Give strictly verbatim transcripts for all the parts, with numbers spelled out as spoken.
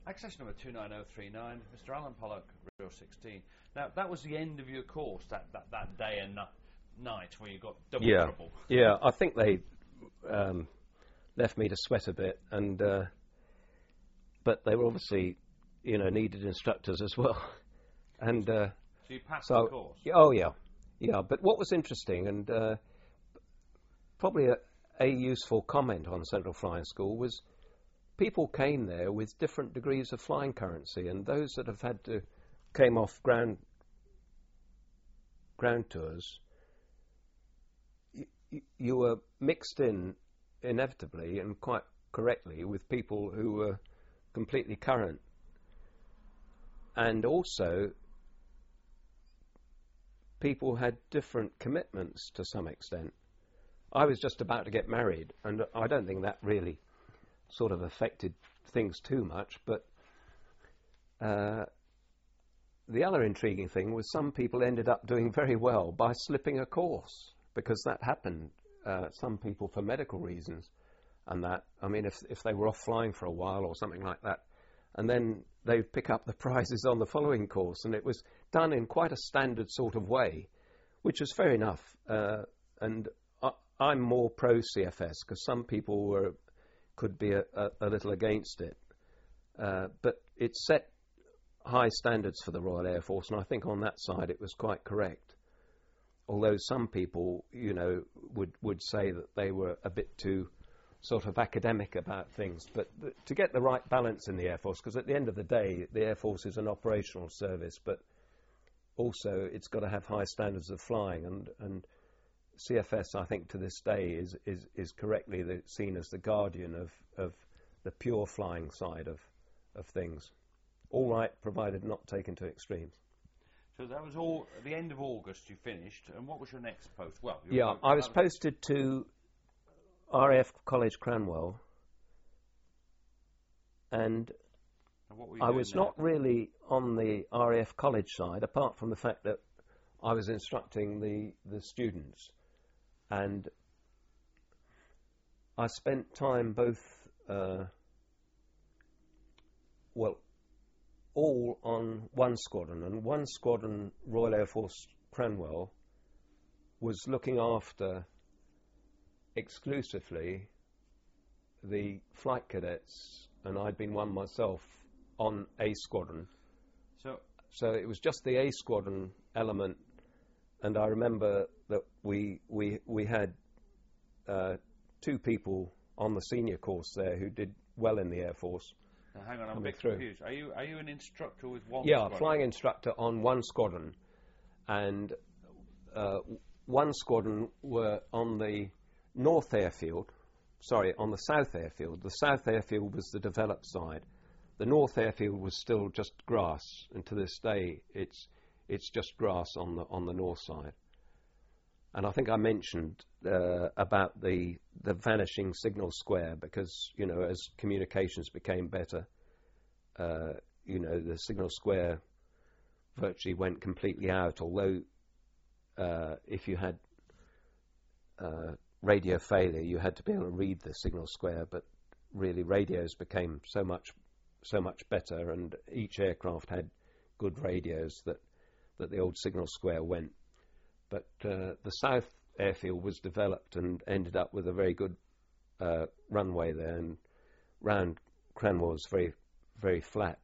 Access number two nine zero three nine, Mister Alan Pollock, Real sixteen. Now, that was the end of your course, that, that, that day and night where you got double yeah. trouble. Yeah, I think they um, left me to sweat a bit, and uh, but they were obviously, you know, needed instructors as well. and uh, So you passed so, the course? Oh, yeah. Yeah, but what was interesting, and uh, probably a, a useful comment on Central Flying School, was people came there with different degrees of flying currency, and those that have had to came off ground ground tours, y- you were mixed in inevitably and quite correctly with people who were completely current, and also people had different commitments to some extent. I was just about to get married, and I don't think that really sort of affected things too much, but uh, the other intriguing thing was some people ended up doing very well by slipping a course, because that happened. Uh, some people for medical reasons, and that, I mean, if if they were off flying for a while or something like that, and then they'd pick up the prizes on the following course, and it was done in quite a standard sort of way, which was fair enough. Uh, and I, I'm more pro C F S, because some people were could be a, a, a little against it. Uh, but it set high standards for the Royal Air Force, and I think on that side it was quite correct. Although some people, you know, would, would say that they were a bit too sort of academic about things. But th- to get the right balance in the Air Force, because at the end of the day, the Air Force is an operational service, but also it's got to have high standards of flying, and, and C F S, I think, to this day is is, is correctly the, seen as the guardian of, of the pure flying side of, of things. All right, provided not taken to extremes. So that was all, at the end of August you finished, and what was your next post? Well, Yeah, I was posted to R A F College Cranwell, and, and what were you I doing was there? not really on the R A F College side, apart from the fact that I was instructing the, the students. And I spent time both, uh, well, all on one squadron. And one squadron, Royal Air Force Cranwell, was looking after exclusively the flight cadets, and I'd been one myself on A squadron. So, so it was just the A squadron element. And I remember that we we we had uh, two people on the senior course there who did well in the Air Force. Now hang on, I'm a bit through. confused. Are you are you an instructor with one? Yeah, squadron? flying instructor on one squadron, and uh, one squadron were on the North Airfield. Sorry, on the South Airfield. The South Airfield was the developed side. The North Airfield was still just grass, and to this day it's. It's just grass on the on the north side. And I think I mentioned uh, about the the vanishing signal square, because, you know, as communications became better, uh, you know, the signal square virtually went completely out. Although uh, if you had uh, radio failure, you had to be able to read the signal square. But really, radios became so much so much better, and each aircraft had good radios that. that the old signal square went. But uh, the South Airfield was developed and ended up with a very good uh, runway there, and round Cranwell was very, very flat.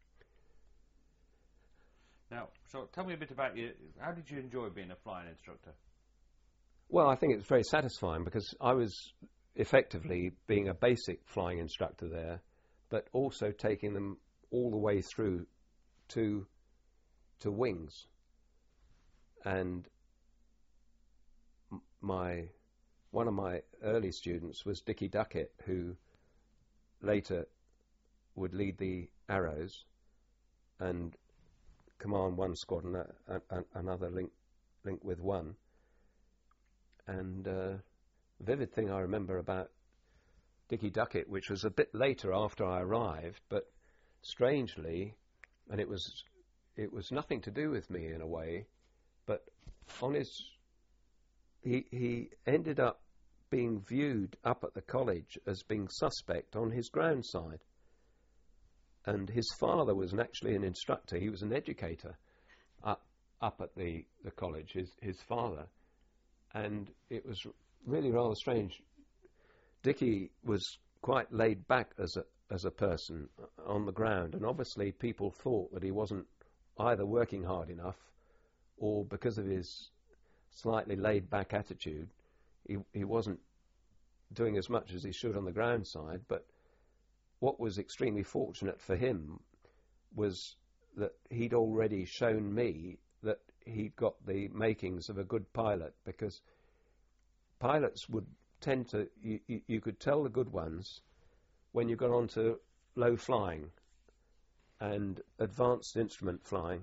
Now, so tell me a bit about you. How did you enjoy being a flying instructor? Well, I think it was very satisfying, because I was effectively being a basic flying instructor there, but also taking them all the way through to to wings. And m- my one of my early students was Dickie Duckett, who later would lead the Arrows and command one squadron, uh, uh, another link link with one. And uh, vivid thing I remember about Dickie Duckett, which was a bit later after I arrived, but strangely, and it was It was nothing to do with me in a way, but on his, he he ended up being viewed up at the college as being suspect on his ground side. and his father was an, actually an instructor. He was an educator up up at the, the college, his, his father. And it was really rather strange. Dickie was quite laid back as a as a person on the ground, and obviously people thought that he wasn't either working hard enough, or because of his slightly laid back attitude, he he wasn't doing as much as he should on the ground side. But what was extremely fortunate for him was that he'd already shown me that he'd got the makings of a good pilot, because pilots would tend to, you, you, you could tell the good ones when you got onto low flying and advanced instrument flying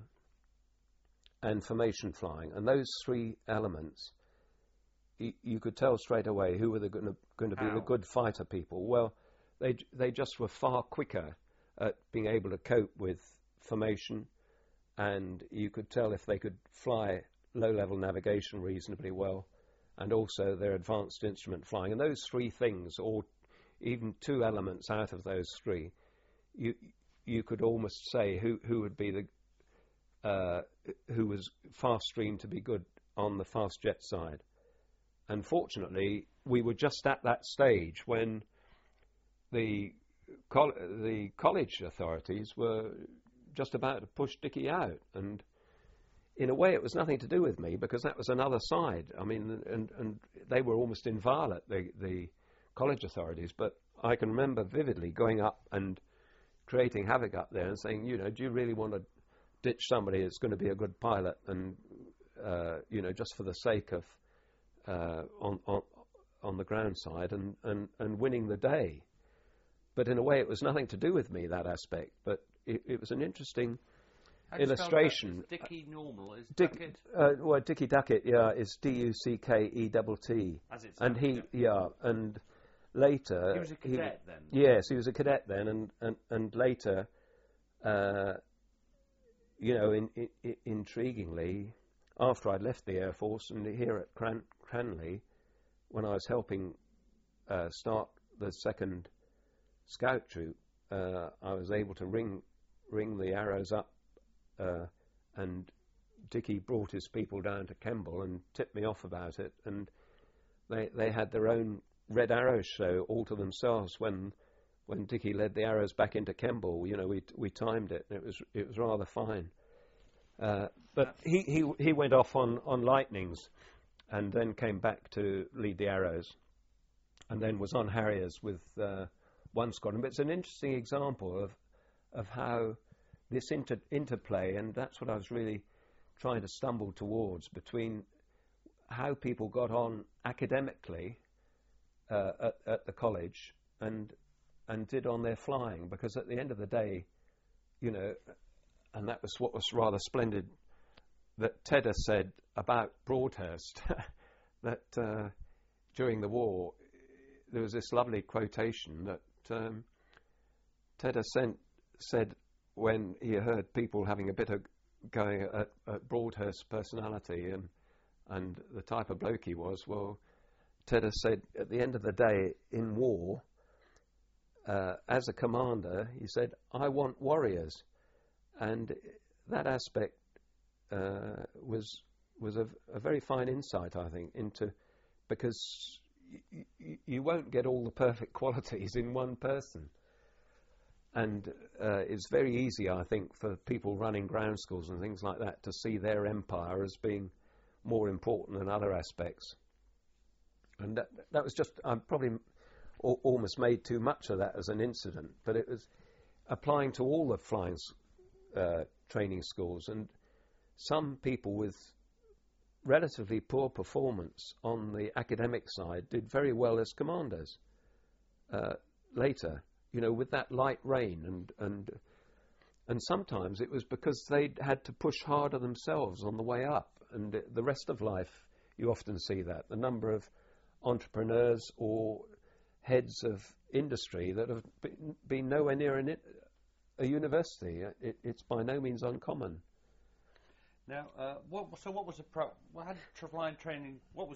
and formation flying, and those three elements, you, you could tell straight away who were the going to, going to be How? the good fighter people. Well, they they just were far quicker at being able to cope with formation, and you could tell if they could fly low-level navigation reasonably well, and also their advanced instrument flying. And those three things, or even two elements out of those three, you you could almost say who who would be the uh, who was fast stream to be good on the fast jet side. And fortunately, we were just at that stage when the col- the college authorities were just about to push Dickie out, and in a way it was nothing to do with me, because that was another side. I mean, and, and they were almost inviolate, the, the college authorities, but I can remember vividly going up and creating havoc up there and saying, you know, do you really want to ditch somebody that's going to be a good pilot, and, uh, you know, just for the sake of, uh, on, on, on the ground side, and, and, and winning the day. But in a way it was nothing to do with me, that aspect, but it, it was an interesting How do you spell illustration. that? Is Dickie normal? Is Dick, Duckett? uh, well, Dickie Duckett, yeah, is D U C K E T T. As it And sounds, he, yeah, and later... He was a cadet then? Yes, he was a cadet then, and, and, and later, uh, you know, in, in, intriguingly, after I'd left the Air Force, and here at Cran- Cranley, when I was helping uh, start the second scout troop, uh, I was able to ring ring the arrows up, uh, and Dickie brought his people down to Kemble and tipped me off about it, and they they had their own Red Arrows show all to themselves when when Dickie led the arrows back into Kemble. You know, we we timed it, and it was it was rather fine. Uh, but he, he he went off on, on Lightnings, and then came back to lead the arrows, and then was on Harriers with uh, one squadron. But it's an interesting example of of how this inter- interplay, and that's what I was really trying to stumble towards, between how people got on academically uh, at, at the college and and did on their flying, because at the end of the day, you know, and that was what was rather splendid that Tedder said about Broadhurst, that uh, during the war there was this lovely quotation that um, Tedder sent, said when he heard people having a bit of going at, at Broadhurst's personality and and the type of bloke he was. Well, Tedder said, at the end of the day, in war, uh, as a commander, he said, I want warriors. And that aspect uh, was was a, a very fine insight, I think, into, because y- y- you won't get all the perfect qualities in one person. And uh, it's very easy, I think, for people running ground schools and things like that to see their empire as being more important than other aspects. And that, that was just, I probably al- almost made too much of that as an incident, but it was applying to all the flying uh, training schools. And some people with relatively poor performance on the academic side did very well as commanders uh, later, you know, with that light rain, and and and sometimes it was because they had to push harder themselves on the way up. And the rest of life, you often see that the number of entrepreneurs or heads of industry that have been, been nowhere near an, a university. It, it's by no means uncommon. Now, uh, what, so what was the pro? What had flying training? What was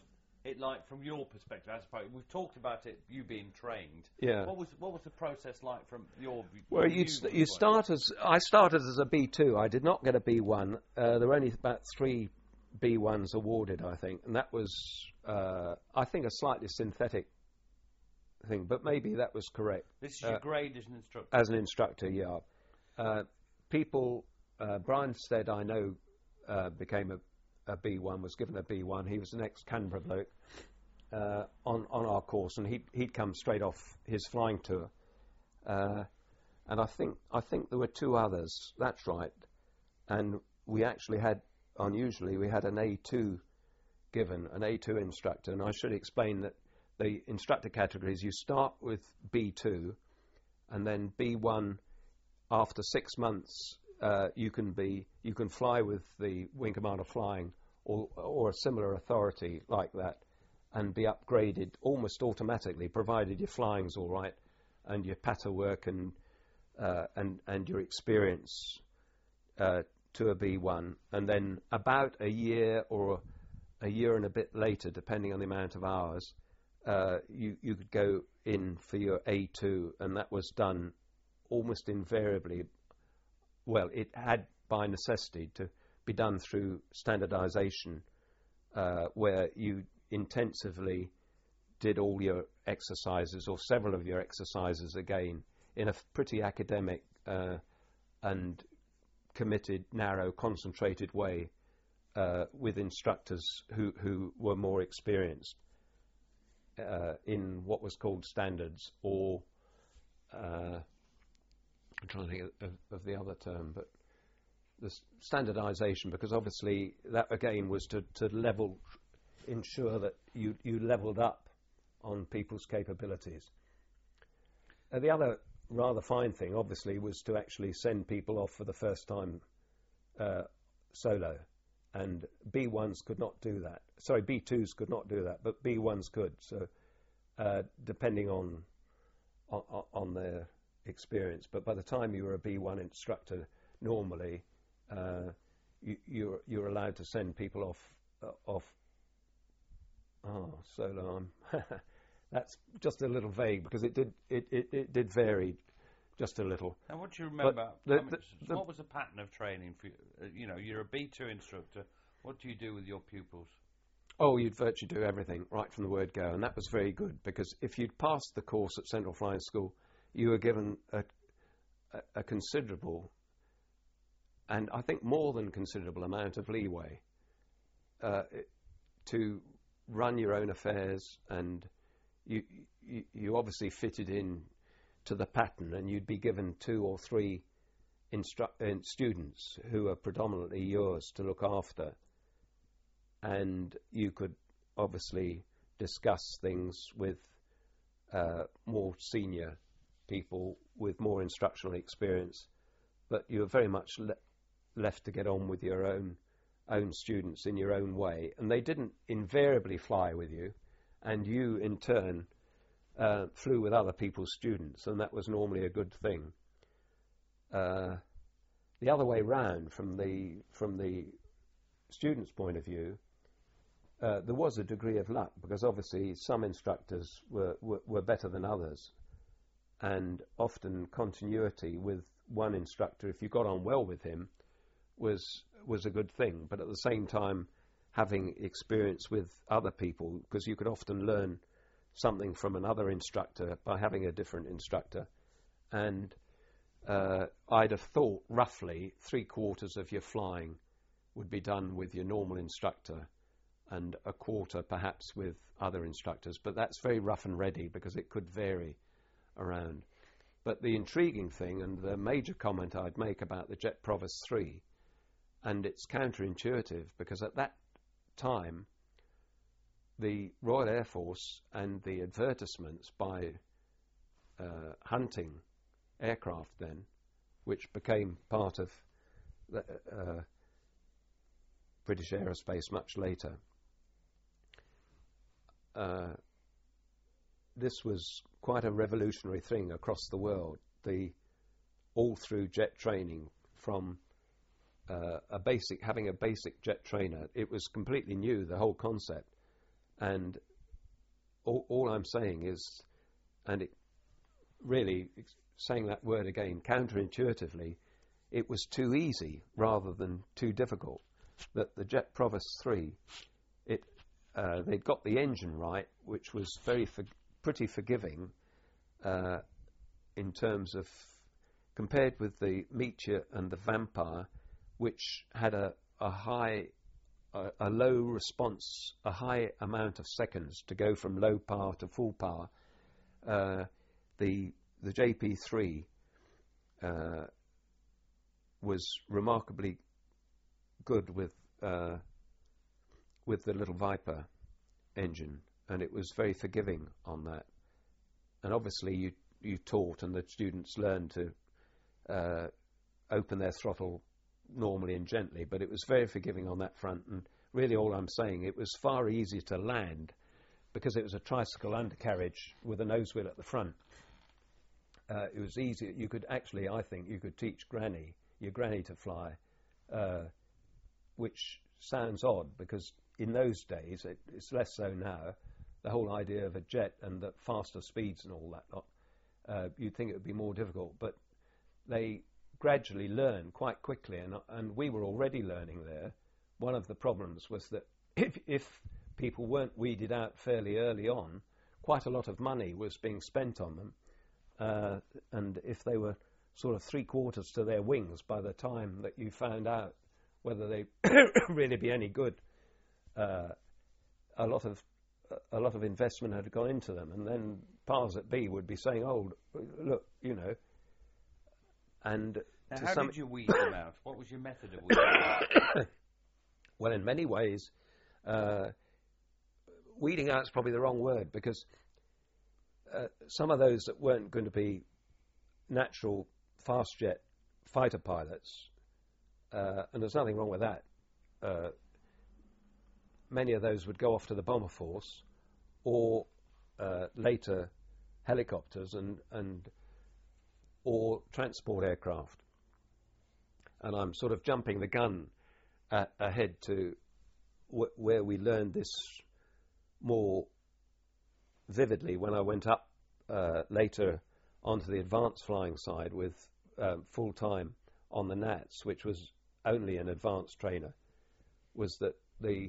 it like from your perspective? I suppose we've talked about it, you being trained. Yeah. What was what was the process like from your view? Well, you you start as I started as a B two. I did not get a B one. Uh, there were only about three B ones awarded, I think, and that was uh, I think a slightly synthetic thing, but maybe that was correct. This is your uh, grade as an instructor. As an instructor, yeah. Uh, people, uh, Brian Stead, I know, uh, became a a B one, was given a B one. He was an ex-Canberra bloke uh, on, on our course, and he'd, he'd come straight off his flying tour. Uh, and I think I think there were two others, that's right. And we actually had, unusually, we had an A two given, an A two instructor. And I should explain that the instructor categories, you start with B two, and then B one, after six months, Uh, you can be you can fly with the Wing Commander Flying or or a similar authority like that, and be upgraded almost automatically, provided your flying's all right and your patter work and uh, and and your experience uh, to a B one. And then about a year or a year and a bit later, depending on the amount of hours, uh, you you could go in for your A two, and that was done almost invariably. Well, it had by necessity to be done through standardization, uh, where you intensively did all your exercises or several of your exercises again in a pretty academic uh, and committed, narrow, concentrated way uh, with instructors who, who were more experienced uh, in what was called standards or uh, I'm trying to think of, of the other term, but the standardization, because obviously that again was to, to level, ensure that you, you leveled up on people's capabilities. Uh, the other rather fine thing, obviously, was to actually send people off for the first time uh, solo, and B ones could not do that. Sorry, B twos could not do that, but B ones could. So uh, depending on, on on their experience, but by the time you were a B one instructor, normally uh, you, you're you're allowed to send people off uh, off. Oh, solo. I'm that's just a little vague because it did it, it, it did vary just a little. And what do you remember? The, I mean, the, the, what was the pattern of training for you? Uh, you know, you're a B two instructor. What do you do with your pupils? Oh, you'd virtually do everything right from the word go, and that was very good because if you'd passed the course at Central Flying School, you were given a, a, a considerable, and I think more than considerable amount of leeway uh, to run your own affairs, and you, you you obviously fitted in to the pattern, and you'd be given two or three instru- uh, students who are predominantly yours to look after, and you could obviously discuss things with uh, more senior people with more instructional experience, but you were very much le- left to get on with your own own students in your own way, and they didn't invariably fly with you, and you in turn uh, flew with other people's students, and that was normally a good thing. Uh, the other way round, from the from the student's point of view, uh, there was a degree of luck because obviously some instructors were, were, were better than others. And often continuity with one instructor, if you got on well with him, was was a good thing. But at the same time, having experience with other people, because you could often learn something from another instructor by having a different instructor. And uh, I'd have thought roughly three quarters of your flying would be done with your normal instructor, and a quarter perhaps with other instructors. But that's very rough and ready because it could vary around. But the intriguing thing, and the major comment I'd make about the Jet Provost three, and it's counterintuitive because at that time the Royal Air Force and the advertisements by uh, Hunting aircraft then, which became part of the, uh, British Aerospace much later, uh, this was quite a revolutionary thing across the world, the all through jet training from uh, a basic, having a basic jet trainer. It was completely new, the whole concept. And all, all I'm saying is, and it really, saying that word again, counterintuitively, it was too easy rather than too difficult. That the Jet Provost three, it uh, they'd got the engine right, which was very for, pretty forgiving uh, in terms of, compared with the Meteor and the Vampire, which had a, a high, a, a low response, a high amount of seconds to go from low power to full power. Uh, the the J P three uh, was remarkably good with uh, with the little Viper engine, and it was very forgiving on that. And obviously, you you taught, and the students learned to uh, open their throttle normally and gently, but it was very forgiving on that front. And really, all I'm saying, it was far easier to land because it was a tricycle undercarriage with a nose wheel at the front. Uh, it was easy. You could actually, I think, you could teach granny, your granny to fly, uh, which sounds odd because in those days, it, it's less so now, the whole idea of a jet and the faster speeds and all that lot, uh, you'd think it would be more difficult. But they gradually learn quite quickly, and, and we were already learning there. One of the problems was that if, if people weren't weeded out fairly early on, quite a lot of money was being spent on them. Uh, and if they were sort of three quarters to their wings by the time that you found out whether they really be any good, uh, a lot of a lot of investment had gone into them, and then powers that be would be saying, "Oh, look, you know." And now to how some did you weed them out? What was your method of weeding them out? Well, in many ways, uh, weeding out is probably the wrong word, because uh, some of those that weren't going to be natural fast jet fighter pilots, uh, and there's nothing wrong with that, uh, many of those would go off to the bomber force or uh, later helicopters and, and or transport aircraft. And I'm sort of jumping the gun uh, ahead to w where we learned this more vividly when I went up uh, later onto the advanced flying side with um, full time on the Nats, which was only an advanced trainer, was that the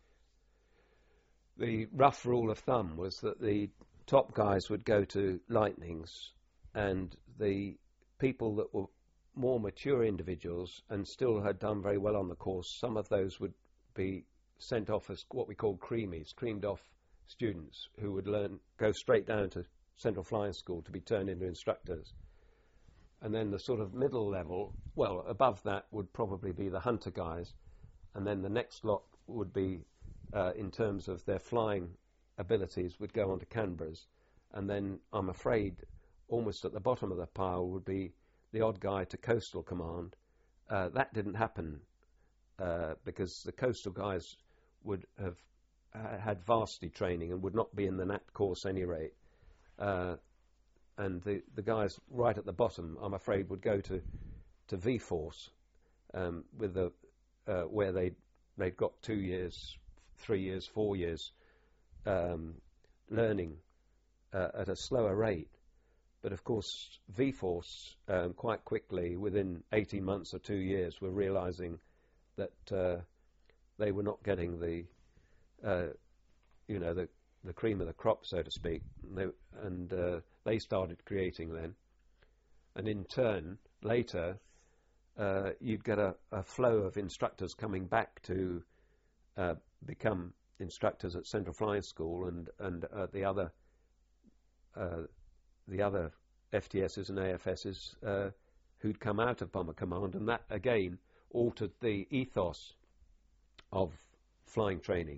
the rough rule of thumb was that the top guys would go to Lightnings, and the people that were more mature individuals and still had done very well on the course, some of those would be sent off as what we call creamies, creamed off students who would learn, go straight down to Central Flying School to be turned into instructors. And then the sort of middle level, well, above that would probably be the hunter guys, and then the next lot would be, uh, in terms of their flying abilities, would go on to Canberras. And then I'm afraid almost at the bottom of the pile would be the odd guy to Coastal Command. Uh, that didn't happen uh, because the coastal guys would have uh, had varsity training and would not be in the N A T course any rate. Uh, and the, the guys right at the bottom, I'm afraid, would go to, to V-Force, um, with the, uh, where they they'd got two years, three years, four years um, learning uh, at a slower rate. But of course, V-Force um, quite quickly, within eighteen months or two years, were realizing that uh, they were not getting the, uh, you know, the, the cream of the crop, so to speak. And they, and, uh, they started creating then. And in turn, later, uh, you'd get a, a flow of instructors coming back to uh, become instructors at Central Flying School and, and uh, the other uh, the other F T Ss and A F Ss uh, who'd come out of Bomber Command, and that again altered the ethos of flying training.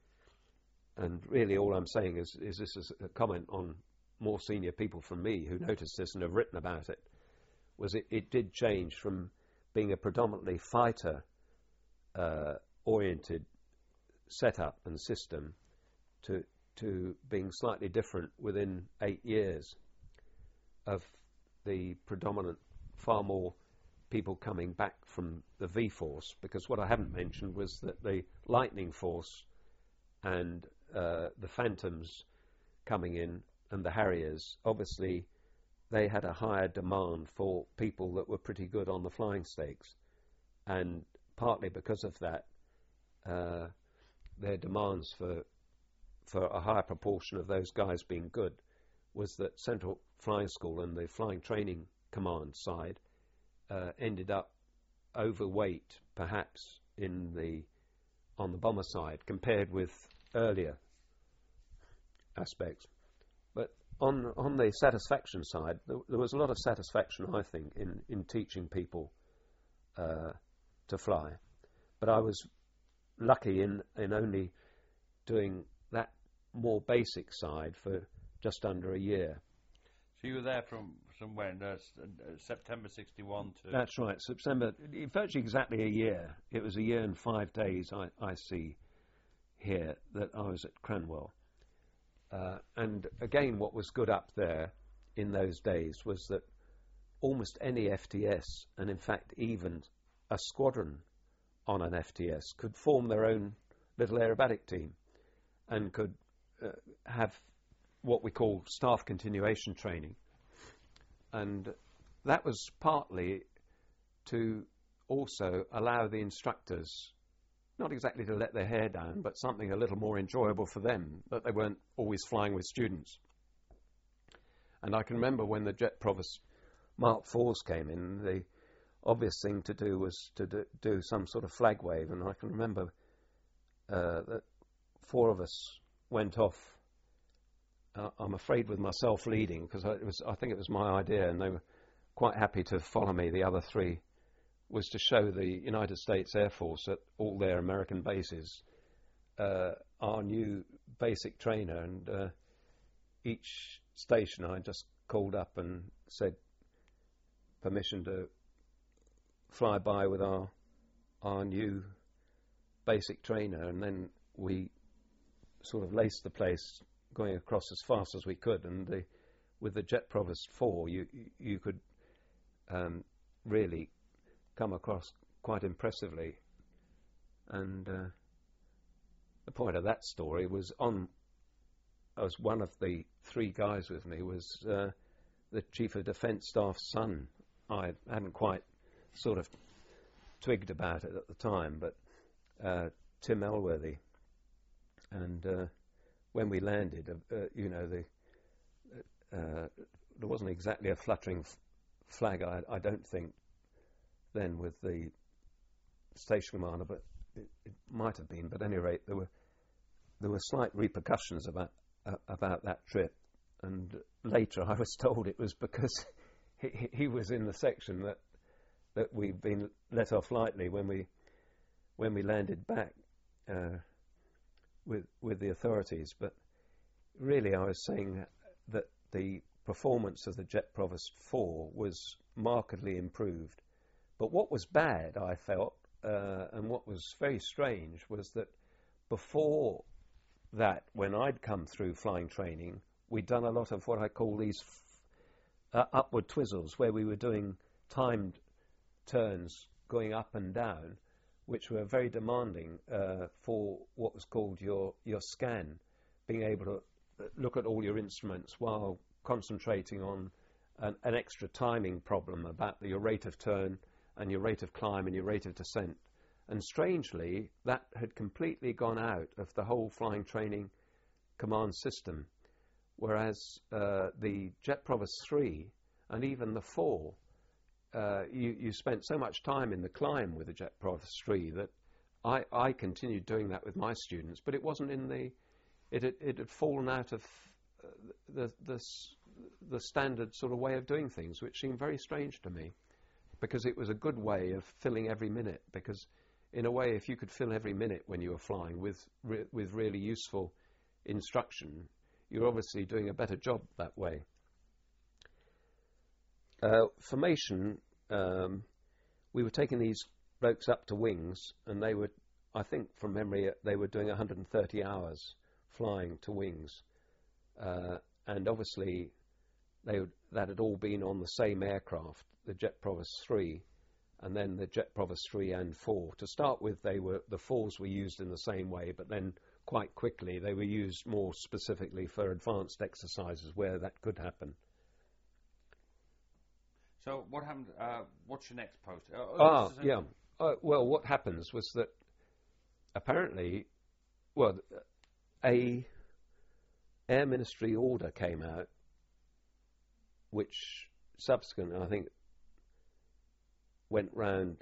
And really all I'm saying is, is this is a comment on more senior people from me who noticed this and have written about it, was it, it did change from being a predominantly fighter uh, oriented setup and system to to being slightly different within eight years of the predominant, far more people coming back from the V-Force, because what I haven't mentioned was that the Lightning Force and uh, the Phantoms coming in and the Harriers, obviously they had a higher demand for people that were pretty good on the flying stakes. And partly because of that, uh, their demands for for a higher proportion of those guys being good was that Central Flying School and the Flying Training Command side uh, ended up overweight, perhaps, in the on the bomber side compared with earlier aspects. But on on the satisfaction side, there, there was a lot of satisfaction, I think, in, in teaching people uh, to fly. But I was lucky in, in only doing that more basic side for just under a year. So you were there from somewhere in uh, s- uh, September sixty-one to... That's right, September, virtually exactly a year. It was a year and five days, I, I see here, that I was at Cranwell. Uh, and again, what was good up there in those days was that almost any F T S, and in fact even a squadron on an F T S, could form their own little aerobatic team and could uh, have what we call staff continuation training. And that was partly to also allow the instructors, not exactly to let their hair down, but something a little more enjoyable for them, that they weren't always flying with students. And I can remember when the Jet Provost Mark fours came in, the obvious thing to do was to do, do some sort of flag wave, and I can remember uh, that four of us went off, uh, I'm afraid with myself leading, because I, it was, I think it was my idea, and they were quite happy to follow me, the other three, was to show the United States Air Force at all their American bases uh, our new basic trainer, and uh, each station I just called up and said permission to fly by with our our new basic trainer, and then we sort of laced the place, going across as fast as we could. And the, with the Jet Provost four, you you could um, really come across quite impressively. And uh, the point of that story was, on as one of the three guys with me was uh, the Chief of Defence Staff's son. I hadn't quite sort of twigged about it at the time, but uh, Tim Elworthy. And uh, when we landed, uh, uh, you know, the uh, there wasn't exactly a fluttering f- flag, I, I don't think, then with the station commander, but it, it might have been. But at any rate, there were there were slight repercussions about uh, about that trip. And later, I was told it was because he, he was in the section that that we'd been let off lightly when we when we landed back uh, with with the authorities. But really, I was saying that the performance of the Jet Provost four was markedly improved. But what was bad, I felt, uh, and what was very strange, was that before that, when I'd come through flying training, we'd done a lot of what I call these f- uh, upward twizzles, where we were doing timed turns going up and down, which were very demanding uh, for what was called your, your scan, being able to look at all your instruments while concentrating on an, an extra timing problem about the, your rate of turn and your rate of climb and your rate of descent. And strangely, that had completely gone out of the whole flying training command system, whereas uh, the Jet Provost three and even the four, uh, you, you spent so much time in the climb with the Jet Provost three that I, I continued doing that with my students, but it wasn't in the, it had, it had fallen out of uh, the, the, the standard sort of way of doing things, which seemed very strange to me, because it was a good way of filling every minute. Because in a way, if you could fill every minute when you were flying with re- with really useful instruction, you're obviously doing a better job that way. Uh, formation, um, we were taking these blokes up to wings, and they were, I think from memory, they were doing one hundred thirty hours flying to wings. Uh, and obviously, they would, that had all been on the same aircraft, the Jet Provost three, and then the Jet Provost three and four. To start with, they were the fours were used in the same way, but then quite quickly. They were used more specifically for advanced exercises where that could happen. So what happened? Uh, what's your next post? Uh, oh, Ah, this is a- yeah. Uh, well, what happens was that apparently, well, a Air Ministry order came out, which subsequently, I think, went round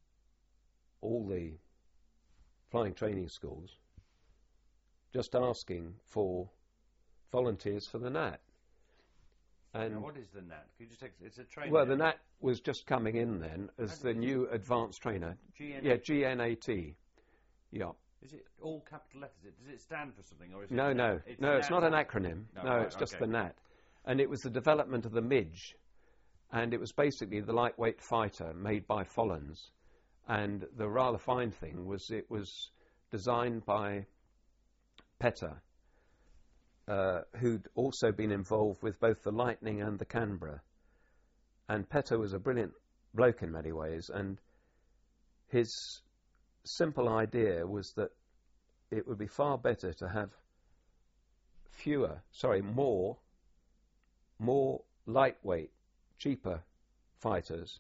all the flying training schools, just asking for volunteers for the N A T. And Now, what is the N A T? Can you just take, it's a training. well, the N A T was just coming in then as the new advanced trainer. G N A T. Yeah, G N A T. Yeah. Is it all capital letters? Does it stand for something, or is it? No, no, It's no. an It's not an acronym. No, No, right, it's just okay. the N A T. And it was the development of the Midge, and it was basically the lightweight fighter made by Follens. And the rather fine thing was it was designed by Petter, uh, who'd also been involved with both the Lightning and the Canberra. And Petter was a brilliant bloke in many ways, and his simple idea was that it would be far better to have fewer, sorry, more, more lightweight, cheaper fighters,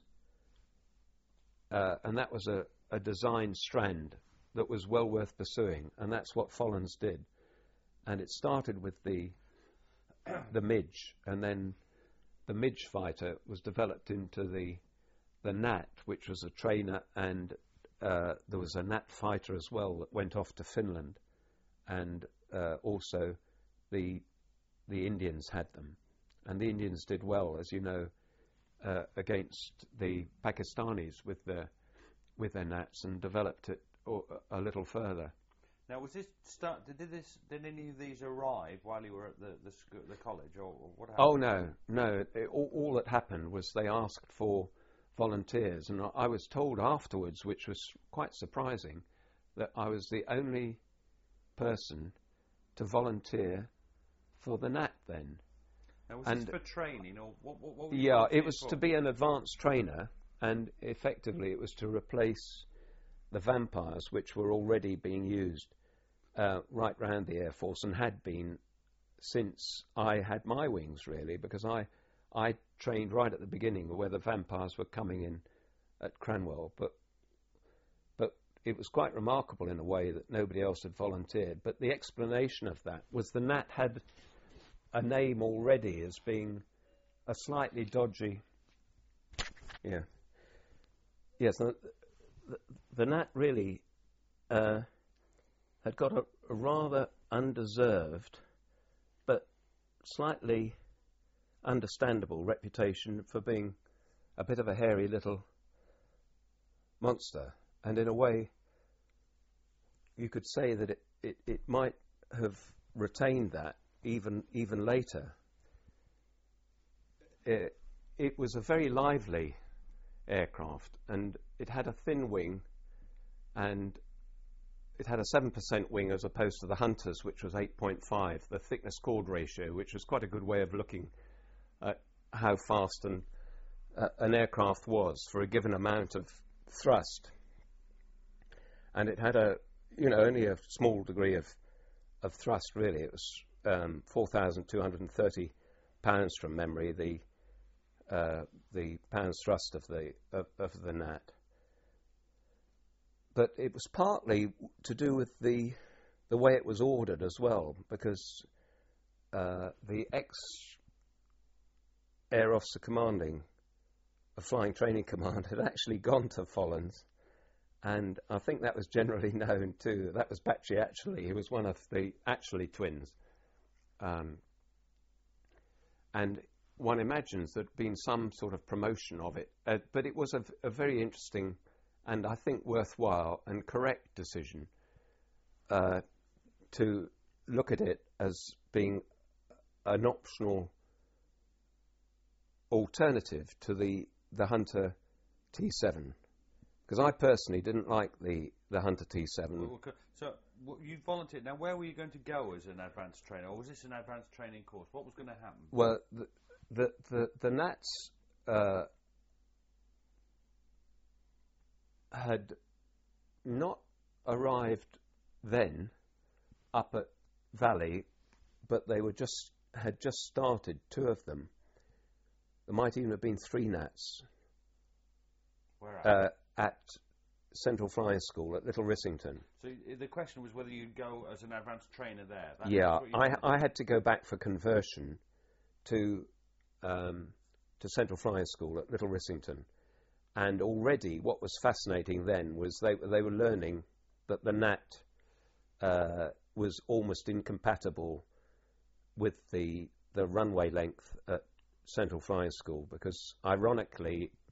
uh, and that was a, a design strand that was well worth pursuing, and that's what Follens did. And it started with the the Midge, and then the Midge fighter was developed into the the N A T, which was a trainer, and uh, there was a N A T fighter as well that went off to Finland, and uh, also the the Indians had them, and the Indians did well, as you know, uh, against the Pakistanis with their with their N A Ts, and developed it o- a little further. Now, was this start? Did this? Did any of these arrive while you were at the the, sc- the college, or, or what happened? Oh no, no. It, all, all that happened was they asked for volunteers, and I, I was told afterwards, which was quite surprising, that I was the only person to volunteer for the N A T then. Now, was and this for training, or what? What, what were you Yeah, it volunteering was for? to be an advanced trainer, and effectively it was to replace the Vampires, which were already being used uh, right round the Air Force, and had been since I had my wings, really, because I I trained right at the beginning where the Vampires were coming in at Cranwell, but but it was quite remarkable in a way that nobody else had volunteered. But the explanation of that was the N A T had a name already as being a slightly dodgy. Yeah. Yes, the, the, the N A T really uh, had got a, a rather undeserved but slightly understandable reputation for being a bit of a hairy little monster, and in a way you could say that it, it, it might have retained that even even later. It, it was a very lively aircraft, and it had a thin wing, and it had a seven percent wing as opposed to the Hunters, which was eight point five, the thickness chord ratio, which was quite a good way of looking at how fast an, uh, an aircraft was for a given amount of thrust. And it had a, you know, only a small degree of, of thrust, really. It was um, four thousand two hundred thirty pounds from memory, the uh, the pounds thrust of the of, of the N A T. But it was partly to do with the the way it was ordered as well, because uh, the ex-Air Officer Commanding of Flying Training Command had actually gone to Follens, and I think that was generally known too. That was Batchy actually. He was one of the actually twins. Um, and one imagines there'd been some sort of promotion of it, uh, but it was a, a very interesting and I think worthwhile and correct decision uh, to look at it as being an optional alternative to the, the Hunter T seven. Because I personally didn't like the, the Hunter T seven. Well, okay. So w- you volunteered. Now, where were you going to go as an advanced trainer, or was this an advanced training course? What was going to happen? Well, the the the, the N A Ts uh, had not arrived then, up at Valley, but they were just had just started, two of them. There might even have been three Nats. Where at? Uh, at Central Flying School at Little Rissington. So y- the question was whether you'd go as an advanced trainer there. That, Yeah, that's what you I, wanted to I do. had to go back for conversion to um, to Central Flying School at Little Rissington, and already what was fascinating then was they they were learning that the Nat uh, was almost incompatible with the the runway length at Central Flying School, because ironically